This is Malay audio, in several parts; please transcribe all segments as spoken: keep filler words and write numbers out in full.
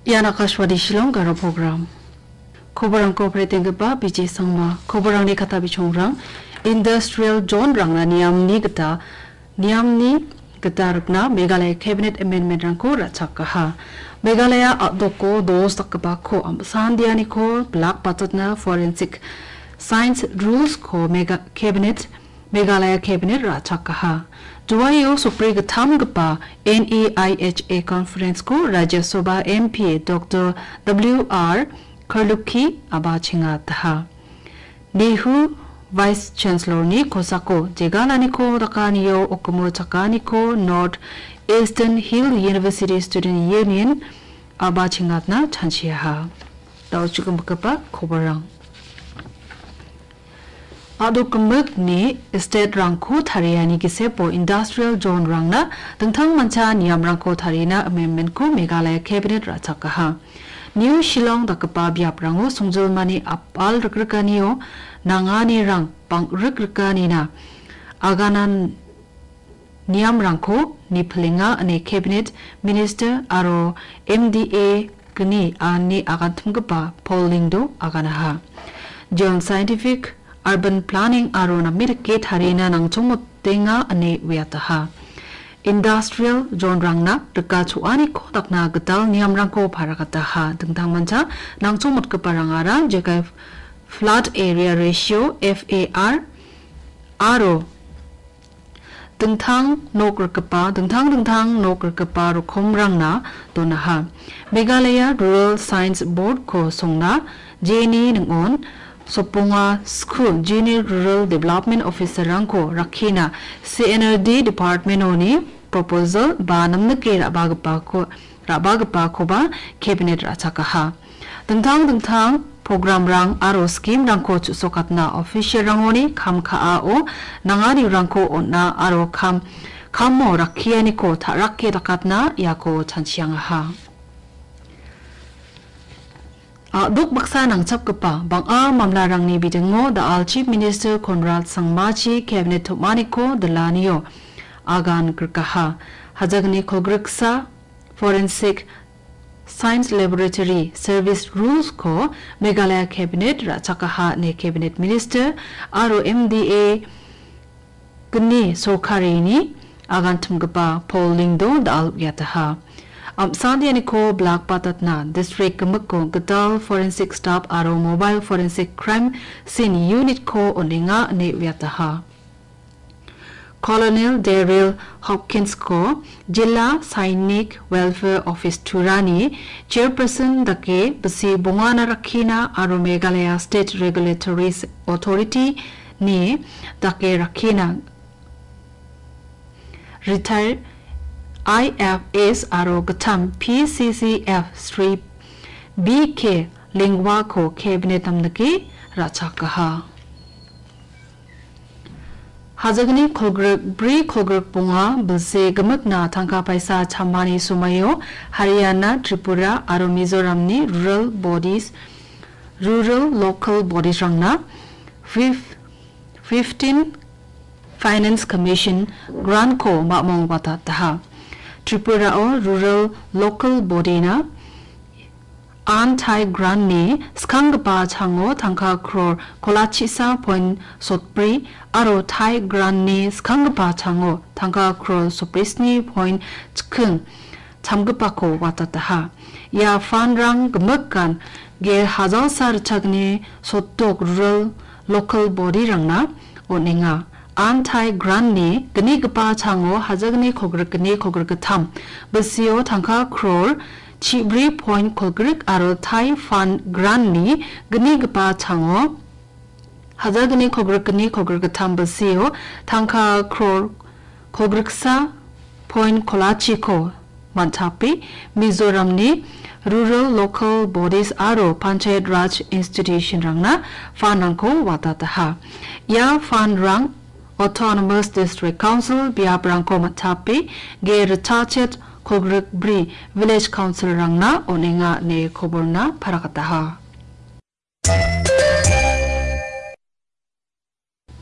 Yana Kashwadi Shillong Garo program. Kobarang cooperating ba B J Sangma. Kobarang ni kata bichongrang. Industrial John Rang na niyam ni gata. Niyam ni gata rukna Meghalaya Cabinet Amendment rang ko rachakaha. Meghalaya adoko dos takaba ko amsandia ni ko black patot na forensic science rules ko mega cabinet Meghalaya Cabinet rachakaha. Duwayo Supreme Tham Gapa N E I H A conference ko Rajya Sabha M P Doctor W R Karluki abachinga taha. Nehu Vice Chancellor ni Kosako Jegalani ko Dakaniyo Okumo Chakani ko North Eastern Hill University Student Union abachinga na chanchiha. Dauchukam Bakapa Kobarang. Ado kemek ni estate rangko thariani kisepo industrial zone rangna tengthang mancha niam rangko tharina amendment ko Meghalaya Cabinet rachakaha. New Shillong dakapa biap rango sungjol mani apal rikrikanio nangani rang pang rikrikani na aganan niam rangko ni plinga ane Cabinet Minister aro M D A kini ani agantumgapa polling do aganaha. John Scientific Urban Planning arona mitigate harina nang chumot tenga ane wiataha. Industrial zone rangna reka chuani ko takna gatal niam rangko parakataha. Tengtang mancha nang chumot keparangara jaga flood area ratio F A R aro tengtang nok rekepa tengtang tengtang nok rekepa rukom rangna donaha. Meghalaya Rural Science Board ko songna jeni nengon Sopunga School Junior Rural Development Officer Rangko Rakina C N R D Department oni proposal ba namna ke rabagpa ko rabagpa ko ba Cabinet rachakaha. Tengtang tengtang program rang aro scheme rangko chusokatna official rangoni kam khaao nangari rangko onna aro kam kammo rakiani ko tharakke dakatna yako chanchiangaha. Duk baksa nang chap kapa bang a mamla rang ni bidengo the Al Chief Minister Conrad Sangmachi Cabinet Thumaniko Delaniyo agan krkaha hajagni khogriksa Forensic Science Laboratory Service Rules ko Meghalaya Cabinet rachakaha ne Cabinet Minister aro M D A kni sokharini agan thumgapa polling do dal yataha. Am Sandiani ko Black Patatna District Kamako Gadal Forensic Staff aro Mobile Forensic Crime Scene Unit ko oninga ne vyataha. Colonel Daryl Hopkins ko Jilla Sainik Welfare Office Turani Chairperson dake basi bungana rakhina aro Meghalaya State Regulatory Authority ni dake rakhina retired I F S aro gatam P C C F Street B K Lingwa ko Cabinet amnaki rachakaha. Hajagni khogrek bri khogrek punga base gamakna thangka paisa chamani sumayo Haryana Tripura aro Mizoram ni rural bodies rural local bodies rangna fifteen Finance Commission grant ko mamong bata taha. Tripura o rural local body na anti grant ni skangpa chango thangka crore kolachisa point sotpri aro thai grant ni skangpa chango thangka crore soprisni point chkung chamgpa ko watataha ya fanrang gmakkan ge hazal sar chagni sotok rural local body rangna oninga anti grant ni gni gpa chango hajagni khogrek ni khogrek tham basio thangka crore chibri point khogrek aro thai fund grant ni gni gpa chango hajagni khogrek ni khogrek tham basio thangka crore khogreksa point kholachi ko manchapi Mizoram ni rural local bodies aro panchayat raj institution rangna fund ko watataha ya fund rang Autonomous District Council biabrang ko matapi ge retachet khogrek bri village council rangna oninga ne khoborna parakataha.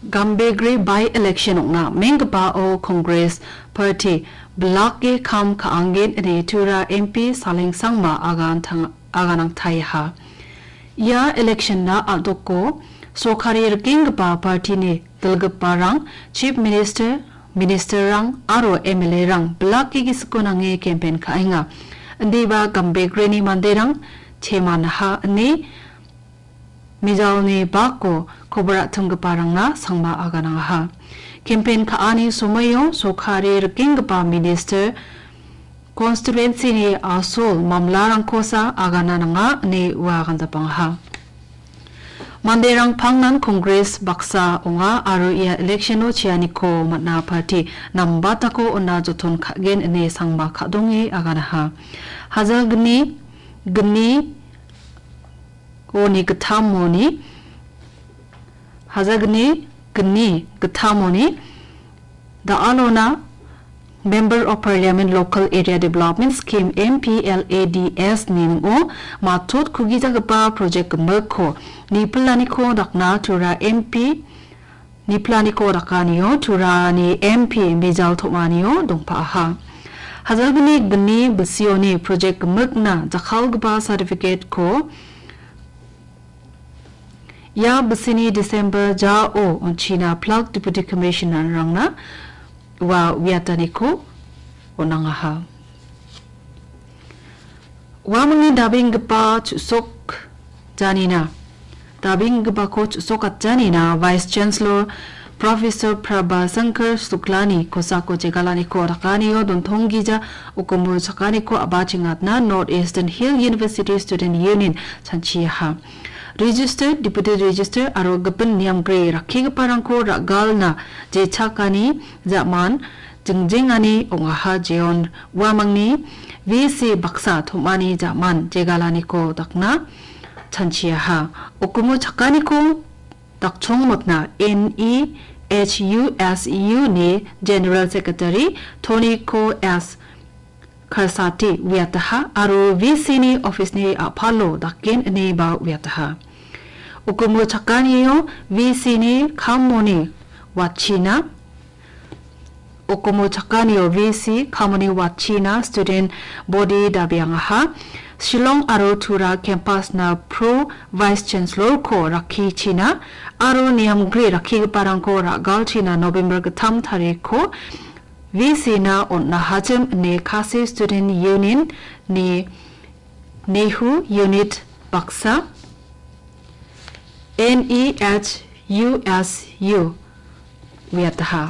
Gambegre by election nga mengba o Congress Party block ge kam ka angin ne tura M P Saleng Sangma agan thang aganang thai ha ya election na adoko sokharir king ba party ne dalgpa rang chief minister minister rang aro M L A rang block ge skona nge campaign ka inga ndiba Gambegre ni manderang cheman ha ne Mijal bako kobra tunggaparang na sangma aganang ha. Campaign ka ani sumayo sokhari king pa minister constituency ni asol mamlarang kosa agana nga ni wagandapang ha. Manderang pangnan Congress baksa onga aro iya election o chianiko matna party nambata ko ona joton kagen ne sangma kadongi agana ha. Hazal gni gni Oni Gatamoni Hazagni Gni Gatamoni the Alona Member of Parliament Local Area Development Scheme M P L A D S Ningo Matot Kugitagapa Project Merko Niplaniko Dakna Tura M P Niplaniko Dakanio Tura ni M P Mijal Tomanio Dongpaha Hazagni Gni Basioni Project Merkna Zakhalgba Certificate Ko Ya besini December jao on China plug Deputy Commissioner rangna wa wiataniko onangaha. Wa mangi dabing gepa chusok janina. Dabing gepa ko chusok at janina Vice Chancellor Professor Prabhasankar Suklani kosako jegalani ko rakani o don thonggija ukumu sakani ko abachingat na North Eastern Hill University Student Union chanchiha. Registered Deputy Register aro gapan niam grey rakhi parang ko ragal na je chakani zaman jengjeng ani ongaha jeon wamangni V C baksa thomani zaman jegalani ko dakna chanchiha okumu chakani ko dakchong motna N E H U S U ni General Secretary Tony Ko S Karsati wiataha aro V C ni office ni Apollo dakin ni ba wiataha Ukumu chakaniyo V C ni kamoni wachina Ukumu chakaniyo V C kamoni wachina student body dabiangaha Shillong aro tura campus na pro vice chancellor ko rakhi china aro niam gre rakhi parang ko ragal china November gatam tarik ko V C na on na hajem ne khasi student union ni Nehu unit baksa N E H U S U Viataha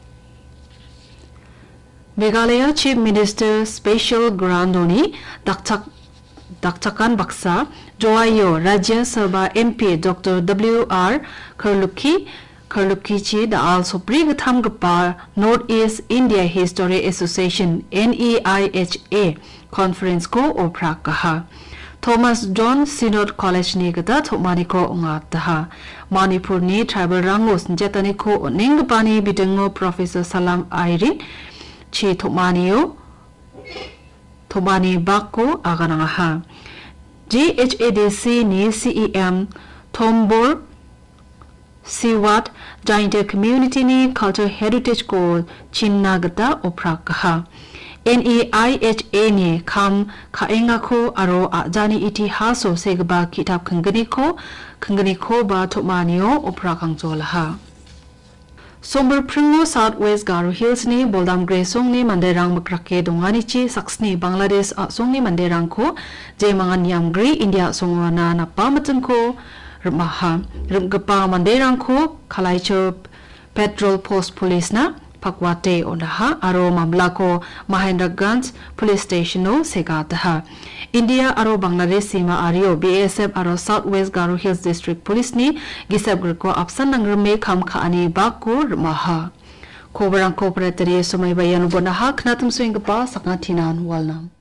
Meghalaya Chief Minister Special Grandoni Dakchak Dakchakan Baksa Joayo Rajya Sabha M P Doctor W R Karluki Karlukichi da also bring tham gapa Northeast India History Association N E I H A conference ko oprakaha Thomas John Synod College ni gata thomaniko ngataha Manipur ni tribal rangos jetaniko ningpani bidengo Professor Salam Airin chi thomanio thomani bakko aganangaha G H A D C ni C E M Thombor Siwat Giant Community ni Culture Heritage ko chinnagata oprakaha N E I H A ni kam kaenga ko aro ajani itihaso segba kitab kangani ko kangani ko ba thomanio oprakangjolaha Somber Pringo Southwest Garo Hills ni Boldam Grey song ni manderang makrake dongani chi saksni Bangladesh a song ni manderang ko je mangan yam grey India songwana na pamatan ko rmaha rumgapa manderang ko Kalaicho Petrol Post Police na Pakwate onaha aro mamla ko Mahendraganj Police Station no segataha India aro Bangladesh sima ario B S F aro Southwest Garo Hills District Police ni gisabgr ko apsan nangrme kam khaani bakko rmaha Kobarang Cooperative Sumay Bayan Bonaha Knatum Swing Ba Sakatinan Walnam